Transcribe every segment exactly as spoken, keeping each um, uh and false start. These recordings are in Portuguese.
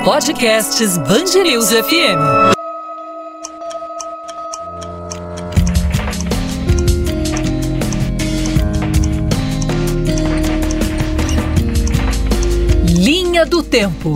Podcasts Band News F M. Linha do Tempo.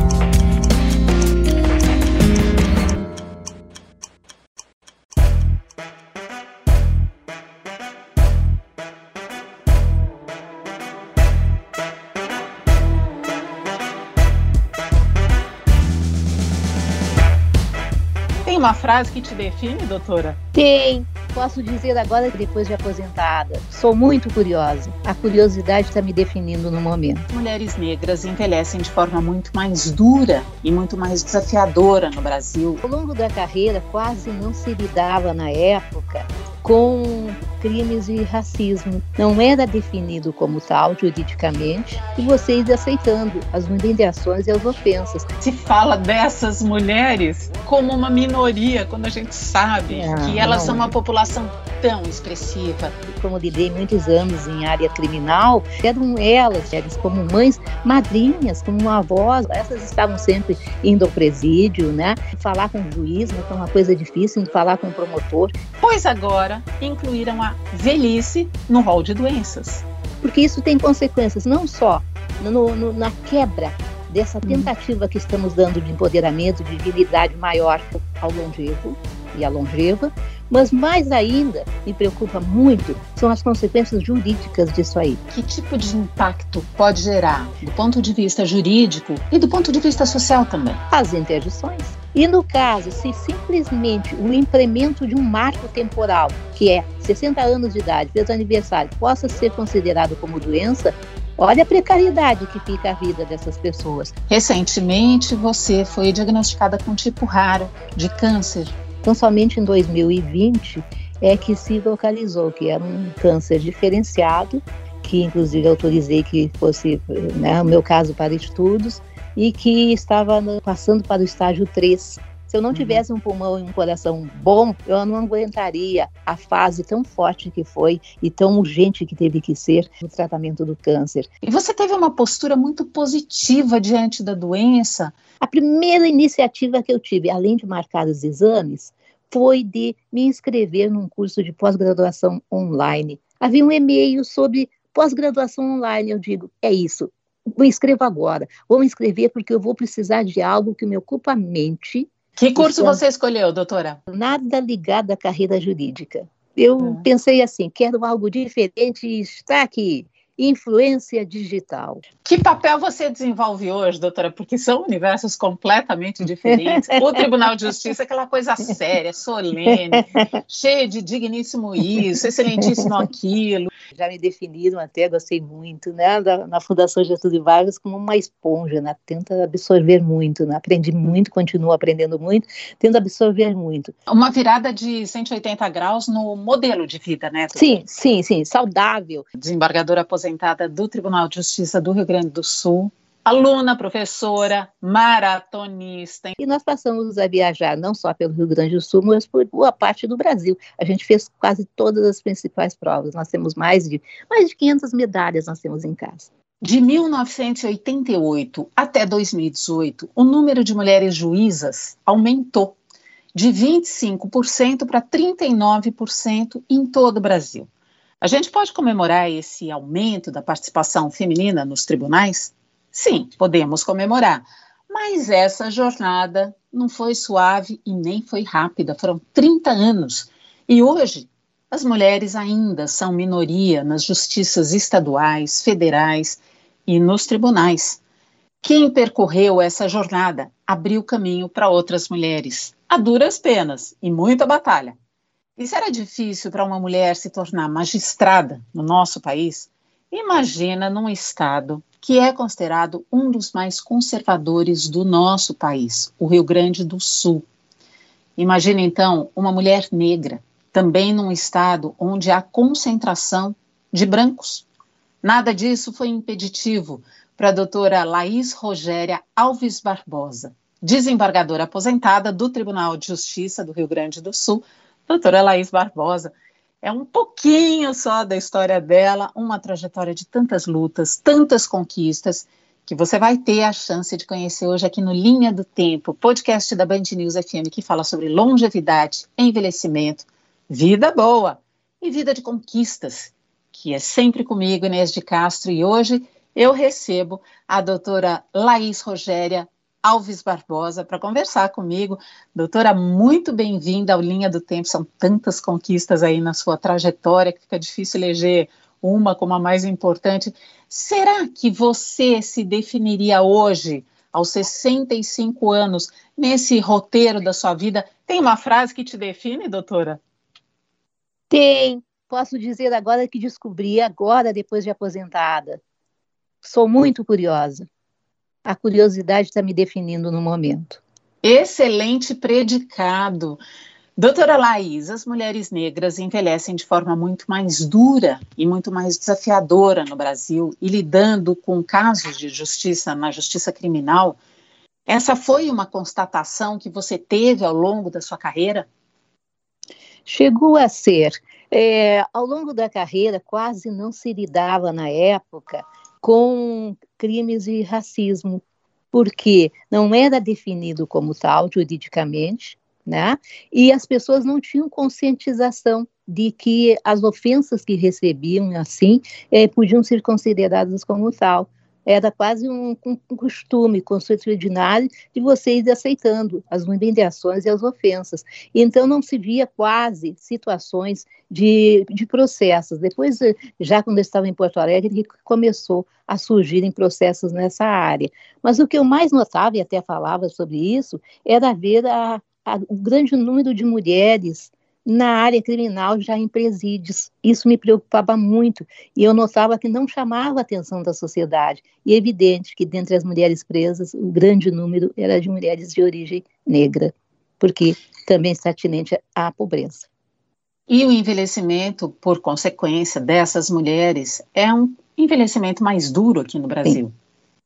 Tem uma frase que te define, doutora? Tem. Posso dizer agora que depois de aposentada, sou muito curiosa. A curiosidade está me definindo no momento. Mulheres negras envelhecem de forma muito mais dura e muito mais desafiadora no Brasil. Ao longo da carreira, quase não se lidava na época com crimes de racismo. Não era definido como tal juridicamente e vocês aceitando as indenizações e as ofensas. Se fala dessas mulheres como uma minoria, quando a gente sabe não, que elas não. são uma população tão expressiva. Como lidei muitos anos em área criminal, eram elas, elas como mães, madrinhas, como avós, essas estavam sempre indo ao presídio, né? Falar com o juiz, né, que é uma coisa difícil, falar com o promotor. Pois agora incluíram a velhice no rol de doenças. Porque isso tem consequências não só no, no, na quebra dessa tentativa que estamos dando de empoderamento, de dignidade maior ao longevo e à longeva, mas mais ainda, me preocupa muito, são as consequências jurídicas disso aí. Que tipo de impacto pode gerar, do ponto de vista jurídico e do ponto de vista social também? As interdições. E no caso, se simplesmente o implemento de um marco temporal, que é sessenta anos de idade, fez aniversário, possa ser considerado como doença, olha a precariedade que fica a vida dessas pessoas. Recentemente, você foi diagnosticada com um tipo raro de câncer. Então, somente em dois mil e vinte é que se localizou que era um câncer diferenciado, que inclusive autorizei que fosse, né, o meu caso para estudos, e que estava passando para o estágio três. Se eu não tivesse um pulmão e um coração bom, eu não aguentaria a fase tão forte que foi e tão urgente que teve que ser no tratamento do câncer. E você teve uma postura muito positiva diante da doença? A primeira iniciativa que eu tive, além de marcar os exames, foi de me inscrever num curso de pós-graduação online. Havia um e-mail sobre pós-graduação online. Eu digo, é isso, me inscrevo agora. Vou me inscrever porque eu vou precisar de algo que me ocupa a mente. Que curso você escolheu, doutora? Nada ligado à carreira jurídica. Eu é. pensei assim, quero algo diferente e está aqui. Influência digital. Que papel você desenvolve hoje, doutora? Porque são universos completamente diferentes. O Tribunal de Justiça é aquela coisa séria, solene, cheia de digníssimo isso, excelentíssimo aquilo. Já me definiram até, gostei muito, né, da, na Fundação Getúlio Vargas como uma esponja, né, tenta absorver muito, né, aprendi muito, continuo aprendendo muito, tento absorver muito. Uma virada de cento e oitenta graus no modelo de vida, né? Doutora? Sim, sim, sim, saudável. Desembargadora aposentada do Tribunal de Justiça do Rio Grande do Sul, aluna, professora, maratonista. E nós passamos a viajar não só pelo Rio Grande do Sul, mas por boa parte do Brasil. A gente fez quase todas as principais provas. Nós temos mais de, mais de quinhentas medalhas nós temos em casa. De mil novecentos e oitenta e oito até dois mil e dezoito, o número de mulheres juízas aumentou de vinte e cinco por cento para trinta e nove por cento em todo o Brasil. A gente pode comemorar esse aumento da participação feminina nos tribunais? Sim, podemos comemorar, mas essa jornada não foi suave e nem foi rápida, foram trinta anos. E hoje, as mulheres ainda são minoria nas justiças estaduais, federais e nos tribunais. Quem percorreu essa jornada abriu caminho para outras mulheres, a duras penas e muita batalha. E se era difícil para uma mulher se tornar magistrada no nosso país, imagina num estado que é considerado um dos mais conservadores do nosso país, o Rio Grande do Sul. Imagina então uma mulher negra, também num estado onde há concentração de brancos. Nada disso foi impeditivo para a doutora Laís Rogéria Alves Barbosa, desembargadora aposentada do Tribunal de Justiça do Rio Grande do Sul. Doutora Laís Barbosa, é um pouquinho só da história dela, uma trajetória de tantas lutas, tantas conquistas, que você vai ter a chance de conhecer hoje aqui no Linha do Tempo, podcast da Band News F M, que fala sobre longevidade, envelhecimento, vida boa e vida de conquistas, que é sempre comigo, Inês de Castro, e hoje eu recebo a doutora Laís Rogéria Alves Barbosa para conversar comigo. Doutora, muito bem-vinda ao Linha do Tempo, são tantas conquistas aí na sua trajetória que fica difícil eleger uma como a mais importante. Será que você se definiria hoje, aos sessenta e cinco anos, nesse roteiro da sua vida? Tem uma frase que te define, doutora? Tem. Posso dizer agora que descobri, agora, depois de aposentada. Sou muito curiosa. A curiosidade está me definindo no momento. Excelente predicado. Doutora Laís, as mulheres negras envelhecem de forma muito mais dura e muito mais desafiadora no Brasil e lidando com casos de justiça na justiça criminal. Essa foi uma constatação que você teve ao longo da sua carreira? Chegou a ser. É, ao longo da carreira, quase não se lidava na época com crimes de racismo, porque não era definido como tal juridicamente, né? E as pessoas não tinham conscientização de que as ofensas que recebiam, assim, eh, podiam ser consideradas como tal. Era quase um, um costume consuetudinário de vocês aceitando as humilhações e as ofensas. Então, não se via quase situações de, de processos. Depois, já quando eu estava em Porto Alegre, começou a surgirem processos nessa área. Mas o que eu mais notava, e até falava sobre isso, era ver a o grande número de mulheres na área criminal já em presídios. Isso me preocupava muito e eu notava que não chamava a atenção da sociedade. E é evidente que dentre as mulheres presas, o grande número era de mulheres de origem negra, porque também está atinente à pobreza. E o envelhecimento, por consequência dessas mulheres, é um envelhecimento mais duro aqui no Brasil. Sim.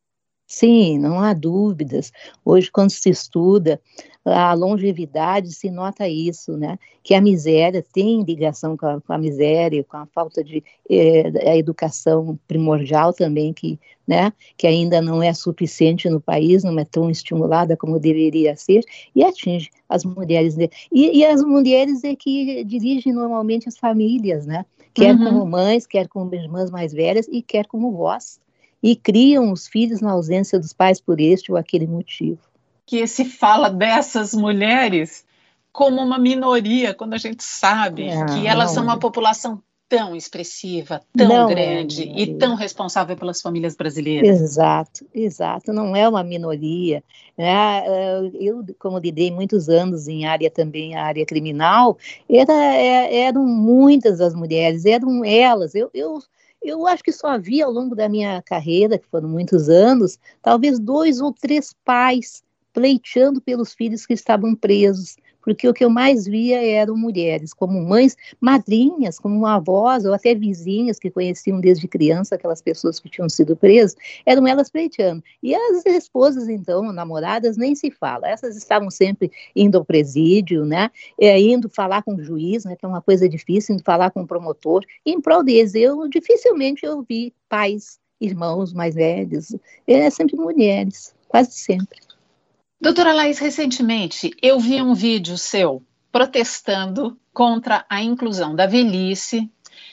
Sim, não há dúvidas. Hoje, quando se estuda a longevidade, se nota isso, né? Que a miséria tem ligação com a, com a miséria, com a falta de eh, a educação primordial também, que, né, que ainda não é suficiente no país, não é tão estimulada como deveria ser, e atinge as mulheres. E, e as mulheres é que dirigem normalmente as famílias, né? Quer uhum. como mães, quer como irmãs mais velhas e quer como vós. E criam os filhos na ausência dos pais por este ou aquele motivo. Que se fala dessas mulheres como uma minoria, quando a gente sabe é, que elas são é. uma população tão expressiva, tão não grande é e tão responsável pelas famílias brasileiras. Exato, exato, não é uma minoria. É, eu, como lidei muitos anos em área também, a área criminal, era, eram muitas as mulheres, eram elas, eu... eu Eu acho que só havia ao longo da minha carreira, que foram muitos anos, talvez dois ou três pais pleiteando pelos filhos que estavam presos, porque o que eu mais via eram mulheres, como mães, madrinhas, como avós ou até vizinhas que conheciam desde criança aquelas pessoas que tinham sido presas, eram elas pleiteando. E as esposas, então, namoradas, nem se fala. Essas estavam sempre indo ao presídio, né, é, indo falar com o juiz, né, que é uma coisa difícil, indo falar com o promotor, e em prol deles, eu dificilmente eu vi pais, irmãos mais velhos, é sempre mulheres, quase sempre. Doutora Laís, recentemente eu vi um vídeo seu protestando contra a inclusão da velhice,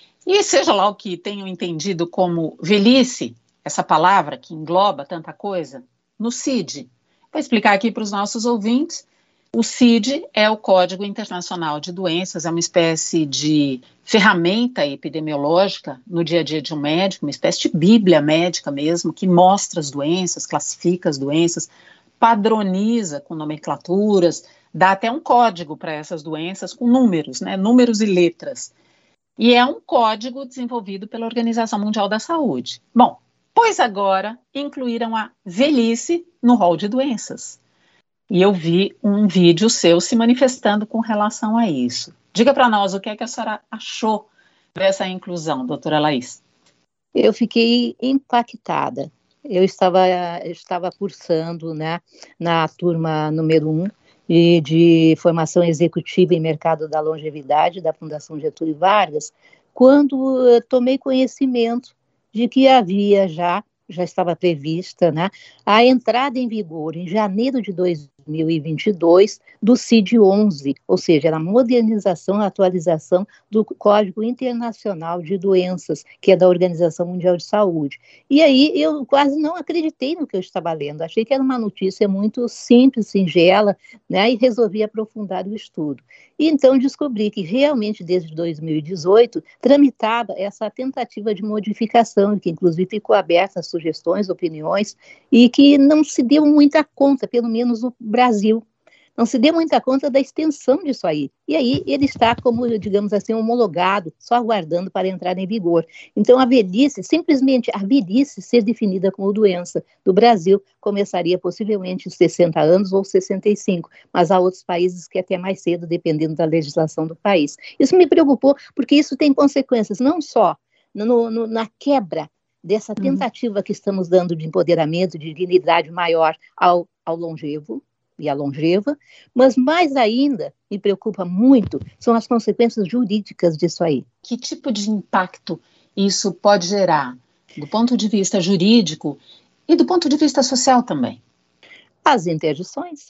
e seja lá o que tenham entendido como velhice, essa palavra que engloba tanta coisa, no C I D. Vou explicar aqui para os nossos ouvintes. O C I D é o Código Internacional de Doenças, é uma espécie de ferramenta epidemiológica no dia a dia de um médico, uma espécie de bíblia médica mesmo, que mostra as doenças, classifica as doenças, padroniza com nomenclaturas, dá até um código para essas doenças com números, né, números e letras. E é um código desenvolvido pela Organização Mundial da Saúde. Bom, pois agora incluíram a velhice no rol de doenças. E eu vi um vídeo seu se manifestando com relação a isso. Diga para nós o que é que a senhora achou dessa inclusão, doutora Laís. Eu fiquei impactada. Eu estava, eu estava cursando, né, na turma número um de, de formação executiva em mercado da longevidade da Fundação Getúlio Vargas, quando uh, tomei conhecimento de que havia já já estava prevista, né, a entrada em vigor em janeiro de dois mil e vinte e dois do C I D onze, ou seja, a modernização, a atualização do Código Internacional de Doenças, que é da Organização Mundial de Saúde. E aí eu quase não acreditei no que eu estava lendo, achei que era uma notícia muito simples, singela, né, e resolvi aprofundar o estudo. E então descobri que realmente desde dois mil e dezoito tramitava essa tentativa de modificação, que inclusive ficou aberta a sugestões, opiniões, e que não se deu muita conta, pelo menos no Brasil, não se deu muita conta da extensão disso aí. E aí ele está, como, digamos assim, homologado, só aguardando para entrar em vigor. Então a velhice, simplesmente a velhice ser definida como doença do Brasil, começaria possivelmente aos sessenta anos ou sessenta e cinco, mas há outros países que até mais cedo, dependendo da legislação do país. Isso me preocupou, porque isso tem consequências não só no, no, na quebra dessa tentativa que estamos dando de empoderamento, de dignidade maior ao, ao longevo e à longeva, mas mais ainda, me preocupa muito, são as consequências jurídicas disso aí. Que tipo de impacto isso pode gerar, do ponto de vista jurídico e do ponto de vista social também? As interdições.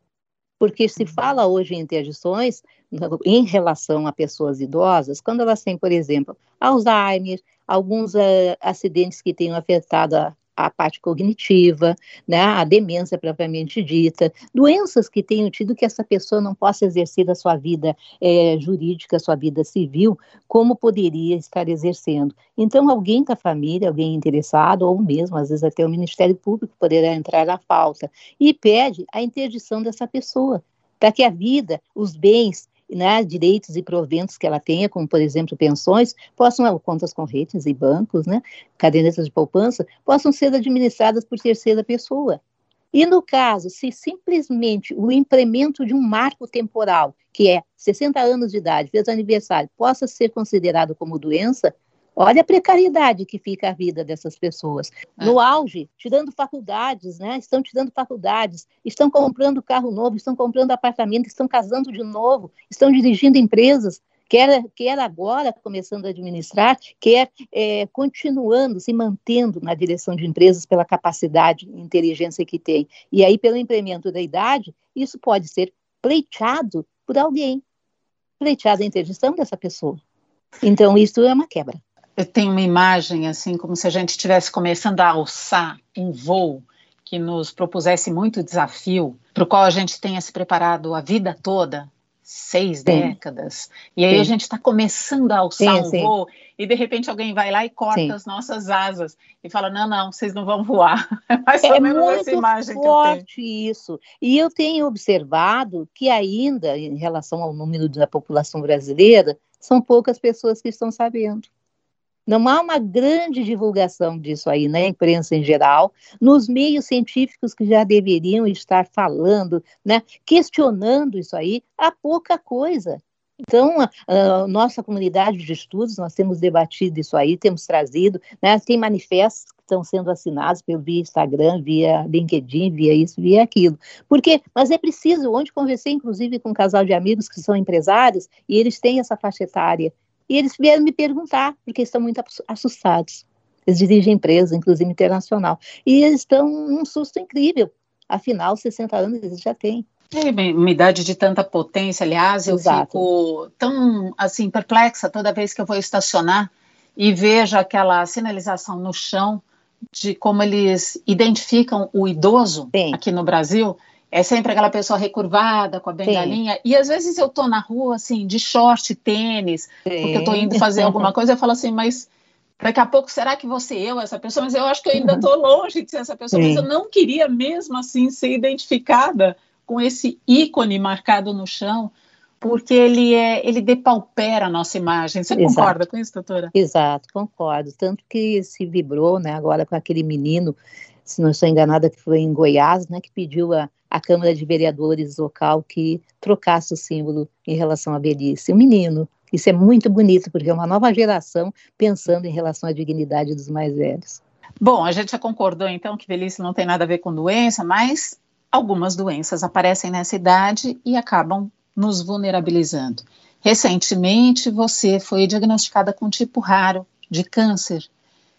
Porque se fala hoje em interdições em relação a pessoas idosas, quando elas têm, por exemplo, Alzheimer, alguns uh, acidentes que tenham afetado a, a parte cognitiva, né, a demência propriamente dita, doenças que tenham tido que essa pessoa não possa exercer a sua vida é, jurídica, a sua vida civil, como poderia estar exercendo. Então, alguém da família, alguém interessado, ou mesmo, às vezes até o Ministério Público poderá entrar à pauta, e pede a interdição dessa pessoa, para que a vida, os bens, né, direitos e proventos que ela tenha, como, por exemplo, pensões, possam, contas correntes e bancos, né, cadernetas de poupança, possam ser administradas por terceira pessoa. E no caso, se simplesmente o implemento de um marco temporal, que é sessenta anos de idade, fez aniversário, possa ser considerado como doença, olha a precariedade que fica a vida dessas pessoas. No auge, tirando faculdades, né? Estão tirando faculdades, estão comprando carro novo, estão comprando apartamento, estão casando de novo, estão dirigindo empresas, quer, quer agora começando a administrar, quer é, continuando, se mantendo na direção de empresas pela capacidade e inteligência que tem. E aí, pelo incremento da idade, isso pode ser pleiteado por alguém, pleiteado a interdição dessa pessoa. Então, isso é uma quebra. Eu tenho uma imagem, assim, como se a gente estivesse começando a alçar um voo que nos propusesse muito desafio, para o qual a gente tenha se preparado a vida toda, seis sim. décadas, e aí sim. a gente está começando a alçar sim, um sim. voo, e de repente alguém vai lá e corta sim. as nossas asas, e fala, não, não, vocês não vão voar. É mais ou é menos muito essa imagem forte que eu tenho. Isso. E eu tenho observado que ainda, em relação ao número da população brasileira, são poucas pessoas que estão sabendo. Não há uma grande divulgação disso aí na imprensa em geral, nos meios científicos que já deveriam estar falando, né, questionando isso aí, há pouca coisa. Então, a, a nossa comunidade de estudos, nós temos debatido isso aí, temos trazido, né, tem manifestos que estão sendo assinados pelo via Instagram, via LinkedIn, via isso, via aquilo. Por quê? Mas é preciso, onde conversei inclusive com um casal de amigos que são empresários, e eles têm essa faixa etária, e eles vieram me perguntar, porque estão muito assustados. Eles dirigem empresa, inclusive internacional. E eles estão num susto incrível. Afinal, sessenta anos eles já têm. É uma idade de tanta potência, aliás, eu Exato. fico tão, assim, perplexa toda vez que eu vou estacionar e vejo aquela sinalização no chão de como eles identificam o idoso Sim. aqui no Brasil. É sempre aquela pessoa recurvada, com a bengalinha, Sim. e às vezes eu tô na rua, assim, de short, tênis, Sim. porque eu tô indo fazer alguma coisa, eu falo assim, mas daqui a pouco, será que vou ser eu, essa pessoa? Mas eu acho que eu ainda tô longe de ser essa pessoa, Sim. mas eu não queria mesmo, assim, ser identificada com esse ícone marcado no chão, porque ele, é, ele depaupera a nossa imagem. Você Exato. concorda com isso, doutora? Exato, concordo. Tanto que se vibrou, né, agora com aquele menino, se não estou enganada, que foi em Goiás, né, que pediu a, a Câmara de Vereadores local que trocasse o símbolo em relação à velhice. Um menino. Isso é muito bonito, porque é uma nova geração pensando em relação à dignidade dos mais velhos. Bom, a gente já concordou, então, que velhice não tem nada a ver com doença, mas algumas doenças aparecem nessa idade e acabam nos vulnerabilizando. Recentemente, você foi diagnosticada com um tipo raro de câncer.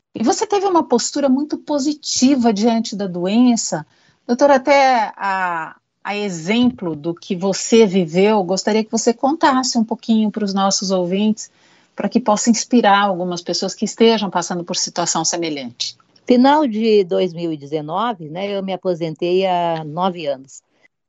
E você teve uma postura muito positiva diante da doença. Doutora, até a, a exemplo do que você viveu, gostaria que você contasse um pouquinho para os nossos ouvintes, para que possa inspirar algumas pessoas que estejam passando por situação semelhante. Final de dois mil e dezenove, né, eu me aposentei há nove anos.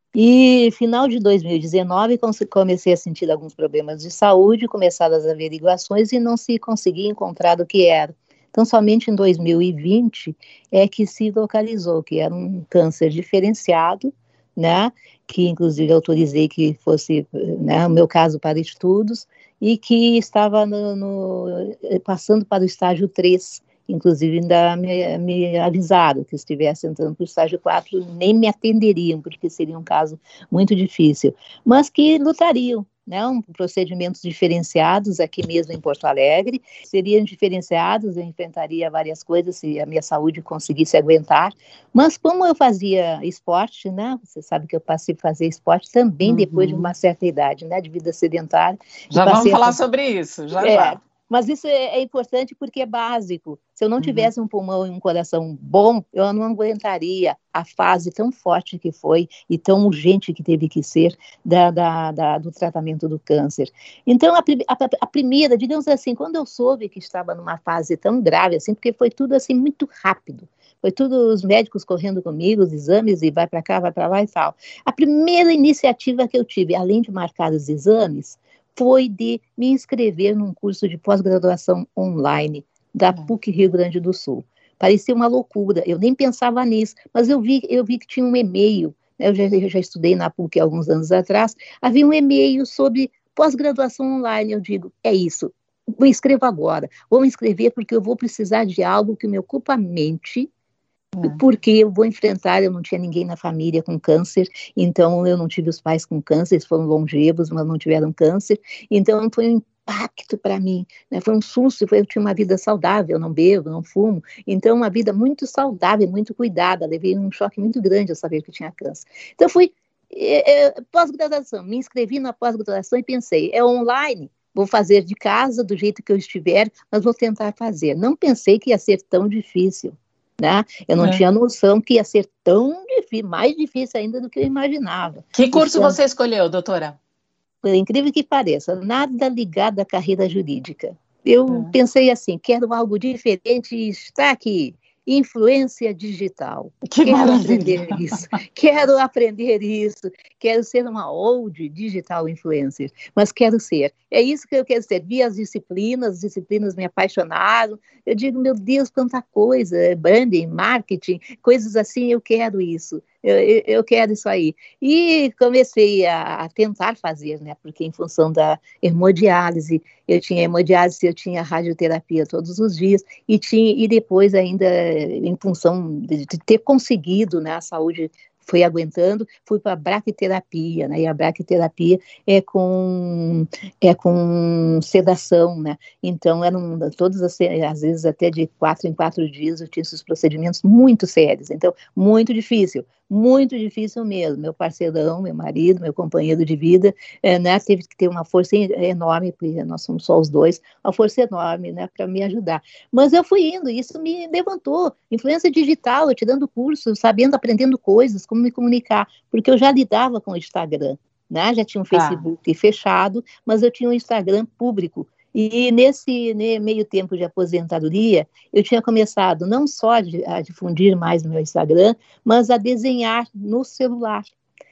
E final de dois mil e dezenove comecei a sentir alguns problemas de saúde, começaram as averiguações e não se conseguia encontrar o que era. Então, somente em dois mil e vinte é que se localizou que era um câncer diferenciado, né, que inclusive autorizei que fosse, né, o meu caso para estudos, e que estava no, no, passando para o estágio três. Inclusive, ainda me, me avisaram que estivesse entrando para o estágio quatro, nem me atenderiam, porque seria um caso muito difícil, mas que lutariam, né, um, procedimentos diferenciados aqui mesmo em Porto Alegre, seriam diferenciados, eu enfrentaria várias coisas se a minha saúde conseguisse aguentar, mas como eu fazia esporte, né, você sabe que eu passei a fazer esporte também uhum. depois de uma certa idade, né, de vida sedentária. Já vamos falar a... sobre isso, já é, já. Mas isso é, é importante porque é básico. Se eu não tivesse uhum. um pulmão e um coração bom, eu não aguentaria a fase tão forte que foi e tão urgente que teve que ser da, da, da, do tratamento do câncer. Então, a, a, a primeira, digamos assim, quando eu soube que estava numa fase tão grave, assim, porque foi tudo assim muito rápido, foi tudo os médicos correndo comigo, os exames, e vai para cá, vai para lá e tal. A primeira iniciativa que eu tive, além de marcar os exames, foi de me inscrever num curso de pós-graduação online da P U C Rio Grande do Sul. Parecia uma loucura, eu nem pensava nisso, mas eu vi, eu vi que tinha um e-mail, né, eu, já, eu já estudei na P U C há alguns anos atrás, havia um e-mail sobre pós-graduação online. Eu digo, é isso, me inscrevo agora, vou me inscrever porque eu vou precisar de algo que me ocupa a mente, porque eu vou enfrentar, eu não tinha ninguém na família com câncer, então eu não tive os pais com câncer, eles foram longevos, mas não tiveram câncer, então foi um impacto para mim, né? Foi um susto, foi, eu tinha uma vida saudável, eu não bebo, não fumo, então uma vida muito saudável, muito cuidada, levei um choque muito grande ao saber que tinha câncer. Então fui, é, é, pós-graduação, me inscrevi na pós-graduação e pensei, é online, vou fazer de casa, do jeito que eu estiver, mas vou tentar fazer. Não pensei que ia ser tão difícil. Né? Eu não é. tinha noção que ia ser tão difícil, mais difícil ainda do que eu imaginava. Que curso então, você escolheu, doutora? Por incrível que pareça, nada ligado à carreira jurídica. Eu é. pensei assim, quero algo diferente e está aqui, influência digital. Que quero maravilha. aprender isso, quero aprender isso, quero ser uma old digital influencer, mas quero ser. É isso que eu quero ser. Vi as disciplinas, as disciplinas me apaixonaram. Eu digo, meu Deus, quanta coisa, branding, marketing, coisas assim, eu quero isso. Eu, eu, eu quero isso aí. E comecei a, a tentar fazer, né? Porque em função da hemodiálise, eu tinha hemodiálise, eu tinha radioterapia todos os dias, e, tinha, e depois ainda, em função de, de ter conseguido, né, a saúde foi aguentando, fui para a braquiterapia, né, e a braquiterapia é com, é com sedação, né, então eram todas as, às vezes até de quatro em quatro dias eu tinha esses procedimentos muito sérios, então muito difícil, muito difícil mesmo, meu parceirão, meu marido, meu companheiro de vida, é, né, teve que ter uma força enorme, porque nós somos só os dois, uma força enorme, né, para me ajudar, mas eu fui indo, isso me levantou, influência digital, eu te dando curso, sabendo, aprendendo coisas, como me comunicar, porque eu já lidava com o Instagram, né? Já tinha um Facebook ah. fechado, mas eu tinha um Instagram público, e nesse né, meio tempo de aposentadoria, eu tinha começado não só a difundir mais no meu Instagram, mas a desenhar no celular,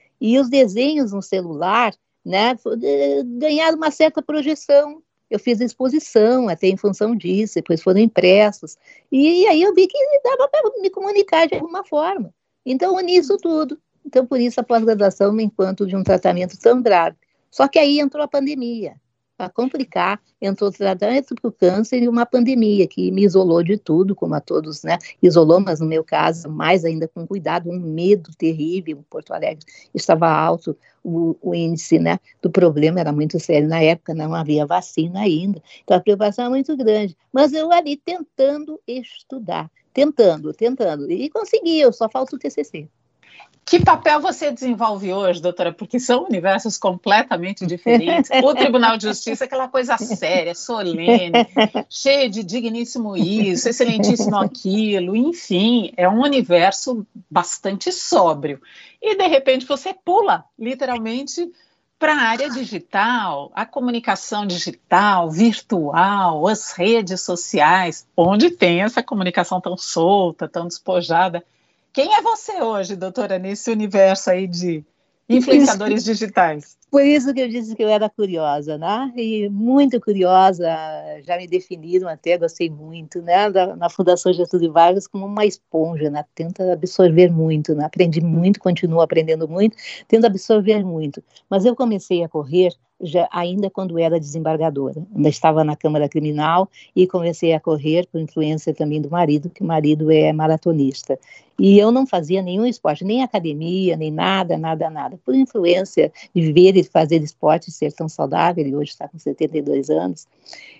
e os desenhos no celular, né, ganharam uma certa projeção. Eu fiz exposição até em função disso, depois foram impressos, e aí eu vi que dava para me comunicar de alguma forma. Então, uni isso tudo. Então, por isso, a pós-graduação, enquanto de um tratamento tão grave. Só que aí entrou a pandemia. Para complicar, entrou o tratamento para o câncer e uma pandemia que me isolou de tudo, como a todos, né? Isolou, mas no meu caso, mais ainda com cuidado, um medo terrível. Porto Alegre estava alto, o, o índice, né, do problema era muito sério. Na época não havia vacina ainda, então a preocupação era muito grande. Mas eu ali tentando estudar, tentando, tentando, e consegui, eu só falta o T C C. Que papel você desenvolve hoje, doutora? Porque são universos completamente diferentes. O Tribunal de Justiça é aquela coisa séria, solene, cheia de digníssimo isso, excelentíssimo aquilo, enfim, é um universo bastante sóbrio. E, de repente, você pula, literalmente, para a área digital, a comunicação digital, virtual, as redes sociais, onde tem essa comunicação tão solta, tão despojada. Quem é você hoje, doutora, nesse universo aí de influenciadores digitais? Por isso que eu disse que eu era curiosa, né? E muito curiosa, já me definiram até, gostei muito, né? Da, na Fundação Getúlio Vargas como uma esponja, né? Tenta absorver muito, né? Aprendi muito, continuo aprendendo muito, tento absorver muito. Mas eu comecei a correr já, ainda quando era desembargadora, ainda estava na Câmara Criminal e comecei a correr por influência também do marido, que o marido é maratonista. E eu não fazia nenhum esporte, nem academia, nem nada, nada, nada. Por influência de ver e fazer esporte, ser tão saudável, ele hoje está com setenta e dois anos,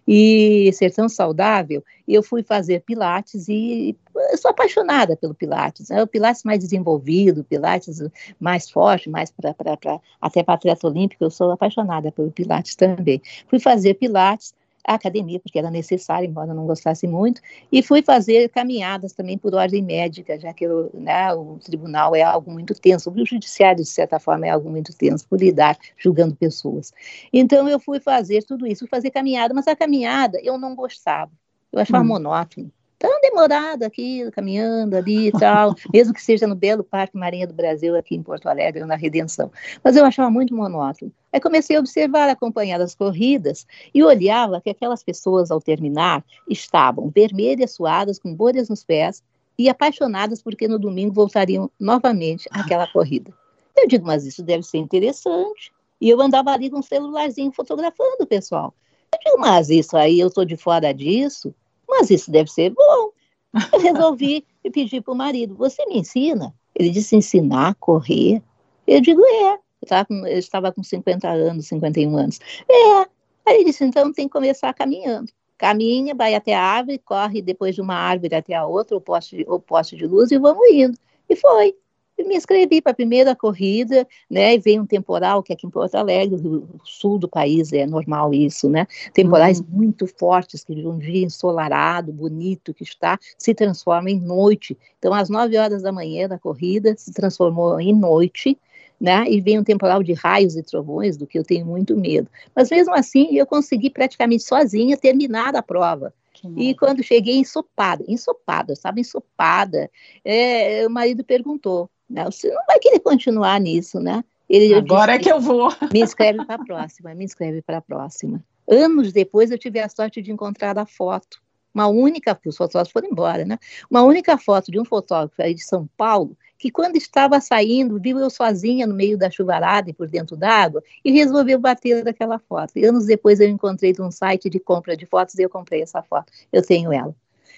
e ser tão saudável, eu fui fazer pilates e eu sou apaixonada pelo pilates, né? O pilates mais desenvolvido, o pilates mais forte, mais pra, pra, pra, até para atleta olímpico, eu sou apaixonada pelo pilates também. Fui fazer pilates, a academia, porque era necessário, embora eu não gostasse muito, e fui fazer caminhadas também por ordem médica, já que eu, né, o tribunal é algo muito tenso, o judiciário, de certa forma, é algo muito tenso, por lidar julgando pessoas. Então, eu fui fazer tudo isso, fui fazer caminhada, mas a caminhada eu não gostava, eu achava hum. monótono. Tão demorado aqui, caminhando ali e tal, mesmo que seja no belo Parque Marinha do Brasil, aqui em Porto Alegre, na Redenção. Mas eu achava muito monótono. Aí comecei a observar, acompanhar as corridas, e olhava que aquelas pessoas, ao terminar, estavam vermelhas, suadas, com bolhas nos pés, e apaixonadas porque no domingo voltariam novamente àquela corrida. Eu digo, mas isso deve ser interessante. E eu andava ali com um celularzinho fotografando o pessoal. Eu digo, mas isso aí, eu estou de fora disso? Mas isso deve ser bom. Eu resolvi pedir para o marido, você me ensina? Ele disse, ensinar a correr? Eu digo, é. Eu, tava com, eu estava com cinquenta anos, cinquenta e um anos. É. Aí ele disse, então tem que começar caminhando. Caminha, vai até a árvore, corre depois de uma árvore até a outra, ou poste, ou poste de luz, e vamos indo. E foi. Eu me inscrevi para a primeira corrida, né, e veio um temporal, que aqui em Porto Alegre, no sul do país, é normal isso, né, temporais uhum. muito fortes, que um dia ensolarado, bonito que está, se transforma em noite. Então, às nove horas da manhã da corrida, se transformou em noite, né, e veio um temporal de raios e trovões, do que eu tenho muito medo. Mas mesmo assim, eu consegui praticamente sozinha terminar a prova. E quando cheguei ensopada, ensopada, estava ensopada, é, o marido perguntou, né, você não vai querer continuar nisso, né? Ele, Agora disse, é que eu vou. Me inscreve para a próxima, me inscreve para a próxima. Anos depois eu tive a sorte de encontrar a foto, uma única, porque os fotógrafos foram embora, né? Uma única foto de um fotógrafo aí de São Paulo, que quando estava saindo, viu eu sozinha no meio da chuvarada e por dentro d'água, e resolveu bater daquela foto. E anos depois eu encontrei num site de compra de fotos e eu comprei essa foto. Eu tenho ela.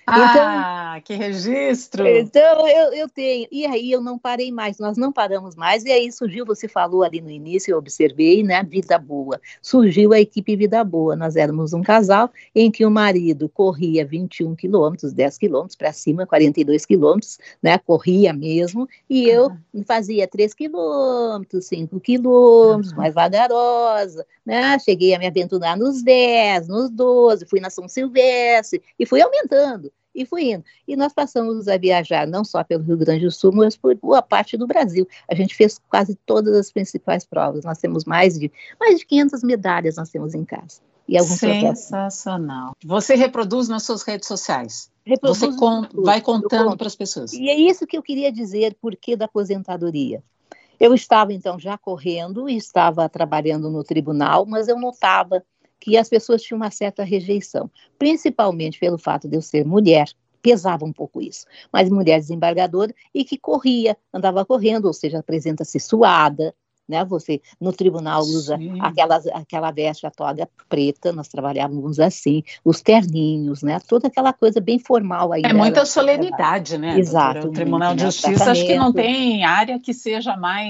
Ah, então, que registro! Então, eu, eu tenho. E aí eu não parei mais, nós não paramos mais, e aí surgiu, você falou ali no início, eu observei, né, Vida Boa. Surgiu a equipe Vida Boa, nós éramos um casal em que o marido corria vinte e um quilômetros, dez quilômetros para cima, quarenta e dois quilômetros, né, corria mesmo, e eu uhum. fazia três quilômetros, cinco quilômetros, uhum. mais vagarosa, né, cheguei a me aventurar nos dez, nos doze, fui na São Silvestre, e fui aumentando. E fui indo. E nós passamos a viajar não só pelo Rio Grande do Sul, mas por boa parte do Brasil. A gente fez quase todas as principais provas. Nós temos mais de, mais de quinhentas medalhas nós temos em casa. E Sensacional. Você reproduz nas suas redes sociais? Reproduz Você con- vai contando para as pessoas? E é isso que eu queria dizer, por que da aposentadoria. Eu estava, então, já correndo e estava trabalhando no tribunal, mas eu notava que as pessoas tinham uma certa rejeição, principalmente pelo fato de eu ser mulher, pesava um pouco isso, mas mulher desembargadora e que corria, andava correndo, ou seja, apresenta-se suada, né? Você no tribunal usa aquela, aquela veste, a toga preta, nós trabalhávamos assim, os terninhos, né? Toda aquela coisa bem formal aí. É muita solenidade, né? Exato. O Tribunal de Justiça acho que não tem área que seja mais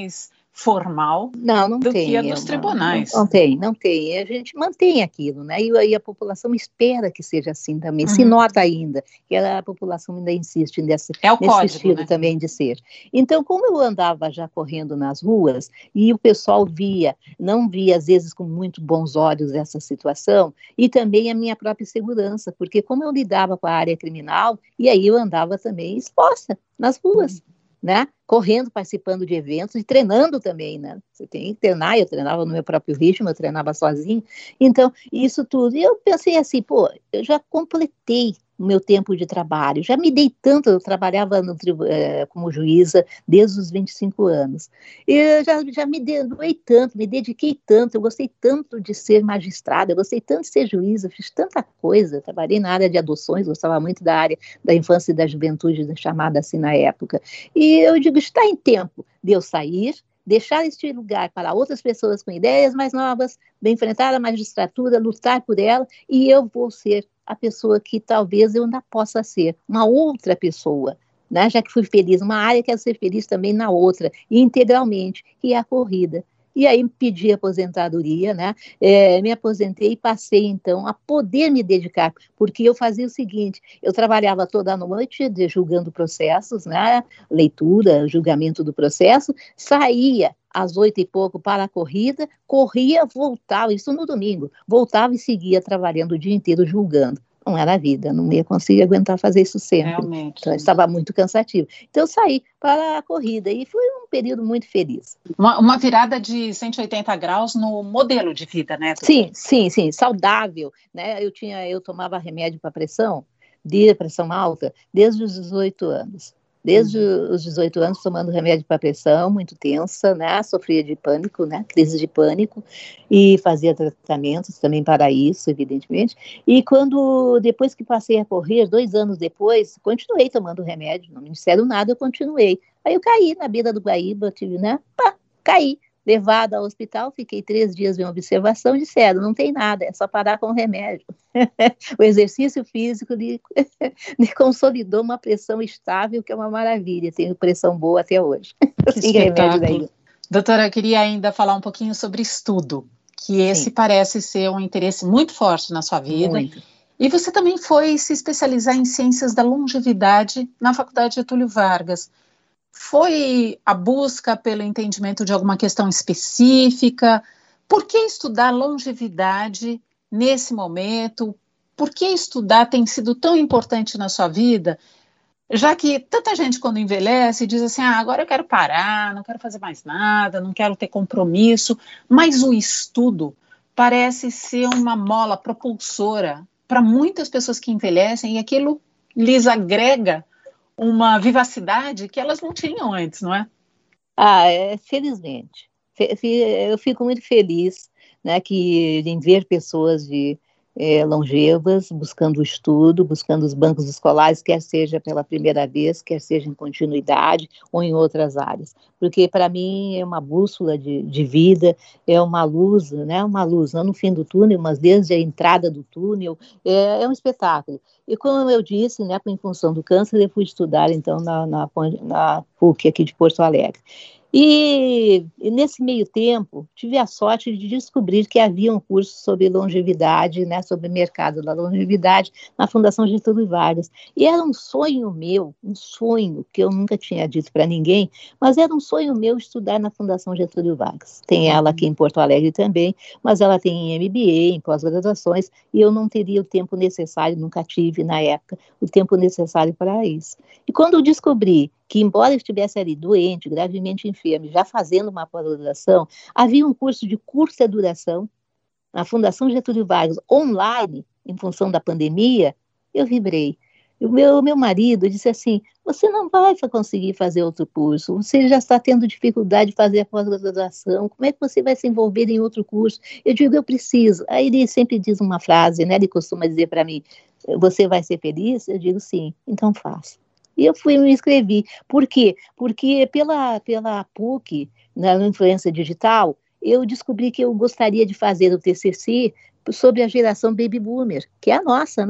formal não, não do tem, que a dos não, tribunais. Não, não tem, não tem. A gente mantém aquilo, né? E aí a população espera que seja assim também. Uhum. Se nota ainda que a população ainda insiste nesse, é o nesse código, estilo, né? também de ser. Então, como eu andava já correndo nas ruas e o pessoal via, não via às vezes com muito bons olhos essa situação, e também a minha própria segurança, porque como eu lidava com a área criminal, e aí eu andava também exposta nas ruas. Uhum. Né? Correndo, participando de eventos e treinando também, né? Você tem que treinar, eu treinava no meu próprio ritmo, eu treinava sozinho, então, isso tudo, e eu pensei assim, pô, eu já completei o meu tempo de trabalho, já me dei tanto, eu trabalhava no, eh, como juíza desde os vinte e cinco anos, e eu já, já me doei tanto, me dediquei tanto, eu gostei tanto de ser magistrada, eu gostei tanto de ser juíza, fiz tanta coisa, trabalhei na área de adoções, gostava muito da área da infância e da juventude, chamada assim na época, e eu digo, está em tempo de eu sair, deixar este lugar para outras pessoas com ideias mais novas, de enfrentar a magistratura, lutar por ela, e eu vou ser a pessoa que talvez eu ainda possa ser, uma outra pessoa, né? Já que fui feliz numa área, quero ser feliz também na outra, integralmente, que é a corrida. E aí pedi aposentadoria, né? É, me aposentei e passei, então, a poder me dedicar, porque eu fazia o seguinte, eu trabalhava toda a noite de, julgando processos, né? Leitura, julgamento do processo, saía às oito e pouco para a corrida, corria, voltava, isso no domingo, voltava e seguia trabalhando o dia inteiro julgando. Não era a vida, não ia conseguir aguentar fazer isso sempre. Realmente. Então, estava muito cansativo. Então, eu saí para a corrida e foi um período muito feliz. Uma, uma virada de cento e oitenta graus no modelo de vida, né? Doutora? Sim, sim, sim, saudável, né? Eu tinha, eu tomava remédio para pressão, de pressão alta, desde os dezoito anos. Desde uhum. os dezoito anos, tomando remédio para pressão, muito tensa, né? Sofria de pânico, né? Crise de pânico, e fazia tratamentos também para isso, evidentemente. E quando, depois que passei a correr, dois anos depois, continuei tomando remédio, não me disseram nada, eu continuei. Aí eu caí na beira do Guaíba, tive, né? Pá, caí. Levada ao hospital, fiquei três dias em observação, disseram, não tem nada, é só parar com o remédio. O exercício físico lhe, lhe consolidou uma pressão estável, que é uma maravilha, tenho pressão boa até hoje. Que Sem remédio daí. Doutora, eu queria ainda falar um pouquinho sobre estudo, que esse Sim. parece ser um interesse muito forte na sua vida. Muito. E você também foi se especializar em ciências da longevidade na Faculdade Getúlio Vargas. Foi a busca pelo entendimento de alguma questão específica? Por que estudar longevidade nesse momento? Por que estudar tem sido tão importante na sua vida? Já que tanta gente, quando envelhece, diz assim, ah, agora eu quero parar, não quero fazer mais nada, não quero ter compromisso, mas o estudo parece ser uma mola propulsora para muitas pessoas que envelhecem e aquilo lhes agrega uma vivacidade que elas não tinham antes, não é? Ah, é, felizmente. Eu fico muito feliz, né, que, em ver pessoas de é, longevas buscando o estudo, buscando os bancos escolares, quer seja pela primeira vez, quer seja em continuidade ou em outras áreas. Porque, para mim, é uma bússola de, de vida, é uma luz, né, uma luz, não no fim do túnel, mas desde a entrada do túnel, é, é um espetáculo. E como eu disse, né, em função do câncer, eu fui estudar, então, na, na, na P U C aqui de Porto Alegre. E, e nesse meio tempo, tive a sorte de descobrir que havia um curso sobre longevidade, né, sobre o mercado da longevidade, na Fundação Getúlio Vargas. E era um sonho meu, um sonho que eu nunca tinha dito para ninguém, mas era um sonho meu estudar na Fundação Getúlio Vargas. Tem ela aqui em Porto Alegre também, mas ela tem em M B A, em pós-graduações, e eu não teria o tempo necessário, nunca tive na época, o tempo necessário para isso. E quando eu descobri que, embora eu estivesse ali doente, gravemente enfermo, já fazendo uma pós-graduação, havia um curso de curta duração na Fundação Getúlio Vargas, online, em função da pandemia, eu vibrei. E o meu, meu marido disse assim, você não vai conseguir fazer outro curso, você já está tendo dificuldade de fazer a pós-graduação, como é que você vai se envolver em outro curso? Eu digo, eu preciso. Aí ele sempre diz uma frase, né? Ele costuma dizer para mim, você vai ser feliz? Eu digo, sim, então faça. E eu fui me inscrevi. Por quê? Porque pela, pela P U C, na influência digital, eu descobri que eu gostaria de fazer o T C C sobre a geração Baby Boomer, que é a nossa, né?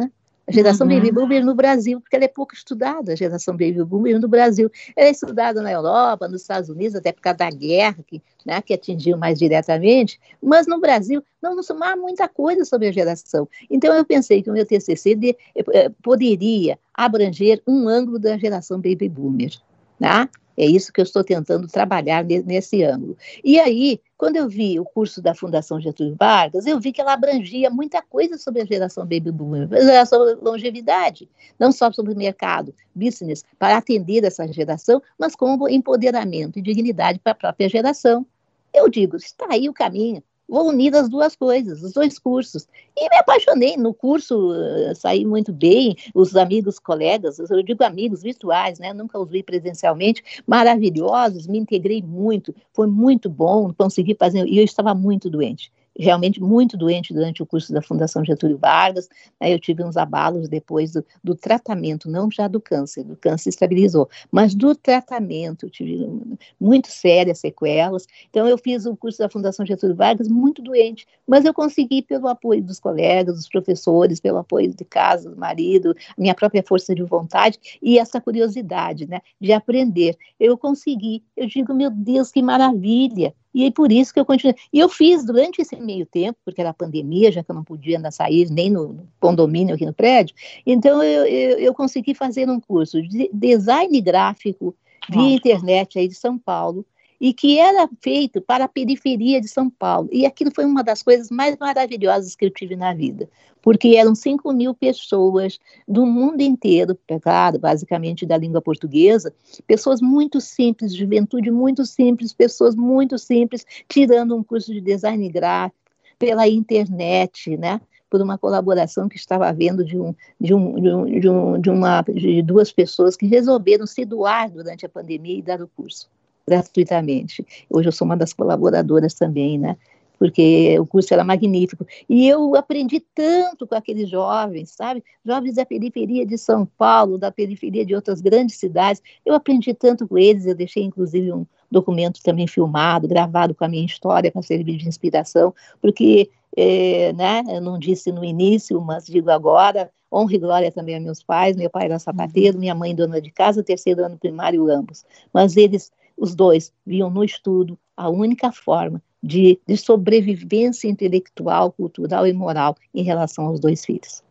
A geração Uhum. Baby Boomer no Brasil, porque ela é pouco estudada, a geração Baby Boomer no Brasil. Ela é estudada na Europa, nos Estados Unidos, até por causa da guerra, que, né, que atingiu mais diretamente, mas no Brasil não nos há muita coisa sobre a geração. Então eu pensei que o meu T C C de, eh, poderia abranger um ângulo da geração Baby Boomer, né? É isso que eu estou tentando trabalhar nesse ângulo. E aí, quando eu vi o curso da Fundação Getúlio Vargas, eu vi que ela abrangia muita coisa sobre a geração Baby Boomer, sobre longevidade, não só sobre o mercado, business, para atender essa geração, mas como empoderamento e dignidade para a própria geração. Eu digo, está aí o caminho. Vou unir as duas coisas, os dois cursos. E me apaixonei no curso, uh, saí muito bem, os amigos, colegas, eu digo amigos virtuais, né? Nunca os vi presencialmente, maravilhosos, me integrei muito, foi muito bom, consegui fazer, e eu estava muito doente. Realmente muito doente durante o curso da Fundação Getúlio Vargas, né, eu tive uns abalos depois do, do tratamento, não já do câncer, do câncer estabilizou, mas do tratamento, eu tive muito sérias sequelas, então eu fiz o curso da Fundação Getúlio Vargas muito doente, mas eu consegui pelo apoio dos colegas, dos professores, pelo apoio de casa, do marido, minha própria força de vontade e essa curiosidade, né, de aprender, eu consegui, eu digo, meu Deus, que maravilha. E é por isso que eu continuei. E eu fiz durante esse meio tempo, porque era pandemia, já que eu não podia ainda sair nem no condomínio aqui no prédio, então eu, eu, eu consegui fazer um curso de design gráfico via ah. internet aí de São Paulo, e que era feito para a periferia de São Paulo. E aquilo foi uma das coisas mais maravilhosas que eu tive na vida, porque eram cinco mil pessoas do mundo inteiro, claro, basicamente da língua portuguesa, pessoas muito simples, juventude muito simples, pessoas muito simples, tirando um curso de design gráfico pela internet, né? Por uma colaboração que estava havendo de, um, de, um, de, um, de, um, de, uma, de duas pessoas que resolveram se doar durante a pandemia e dar o curso gratuitamente. Hoje eu sou uma das colaboradoras também, né? Porque o curso era magnífico. E eu aprendi tanto com aqueles jovens, sabe? Jovens da periferia de São Paulo, da periferia de outras grandes cidades. Eu aprendi tanto com eles, eu deixei inclusive um documento também filmado, gravado com a minha história para servir de inspiração, porque, é, né, eu não disse no início, mas digo agora, honra e glória também a meus pais, meu pai era sapateiro, minha mãe dona de casa, terceiro ano primário ambos. Mas eles, os dois, viam no estudo a única forma de, de sobrevivência intelectual, cultural e moral em relação aos dois filhos.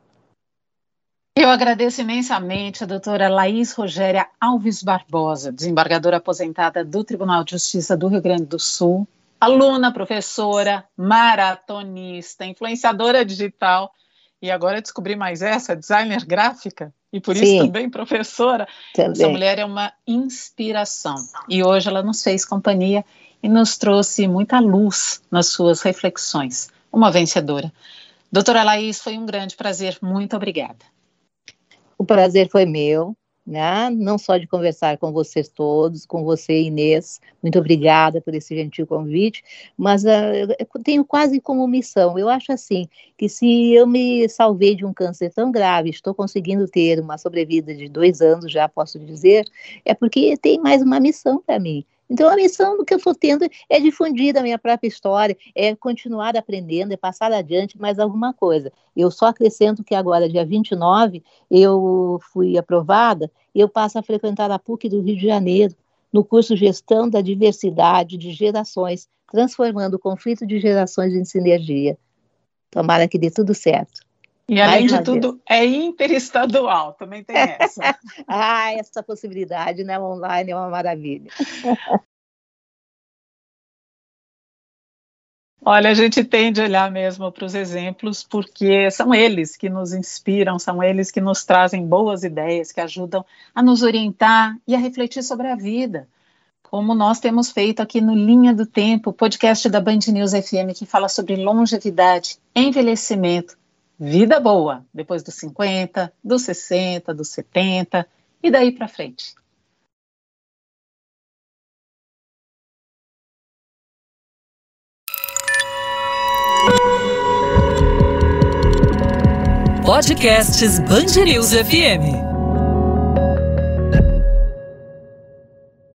Eu agradeço imensamente a doutora Laís Rogéria Alves Barbosa, desembargadora aposentada do Tribunal de Justiça do Rio Grande do Sul, aluna, professora, maratonista, influenciadora digital, e agora descobri mais essa, designer gráfica, e por Sim. isso também professora. Também. Essa mulher é uma inspiração, e hoje ela nos fez companhia e nos trouxe muita luz nas suas reflexões. Uma vencedora. Doutora Laís, foi um grande prazer, muito obrigada. O prazer foi meu, né? Não só de conversar com vocês todos, com você, Inês, muito obrigada por esse gentil convite, mas uh, eu tenho quase como missão, eu acho assim, que se eu me salvei de um câncer tão grave, estou conseguindo ter uma sobrevida de dois anos, já posso dizer, é porque tem mais uma missão para mim. Então, a missão que eu estou tendo é difundir a minha própria história, é continuar aprendendo, é passar adiante mais alguma coisa. Eu só acrescento que agora, dia vinte e nove, eu fui aprovada, eu passo a frequentar a P U C do Rio de Janeiro, no curso Gestão da Diversidade de Gerações, transformando o conflito de gerações em sinergia. Tomara que dê tudo certo. E além de tudo, vez. é interestadual, também tem essa. Ah, essa possibilidade, né? Online é uma maravilha. Olha, a gente tende a olhar mesmo para os exemplos, porque são eles que nos inspiram, são eles que nos trazem boas ideias, que ajudam a nos orientar e a refletir sobre a vida. Como nós temos feito aqui no Linha do Tempo, podcast da Band News F M, que fala sobre longevidade, envelhecimento, vida boa, depois dos cinquenta, dos sessenta, dos setenta e daí para frente. Podcasts Band News F M.